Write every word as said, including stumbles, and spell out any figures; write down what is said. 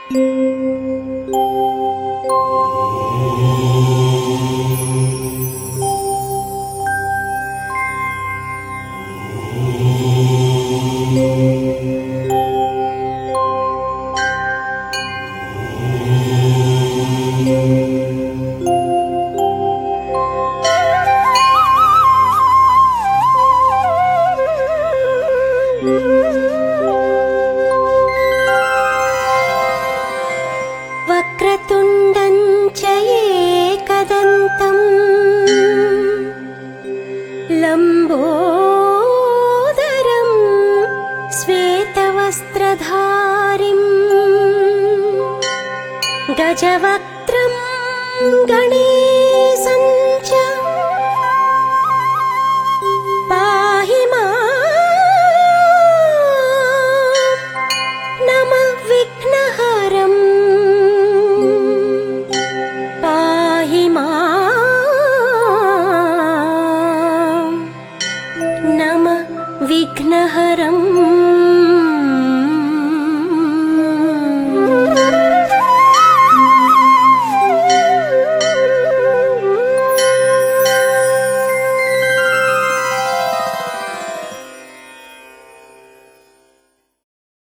वक्रतुण्डं च एकदन्तं लम्बोदरं श्वेतवस्त्रधारिं गजवक्त्रं गणेशं च पाहि मां नमः विघ्नहरम् पाहि मां नमः विघ्नहरम्।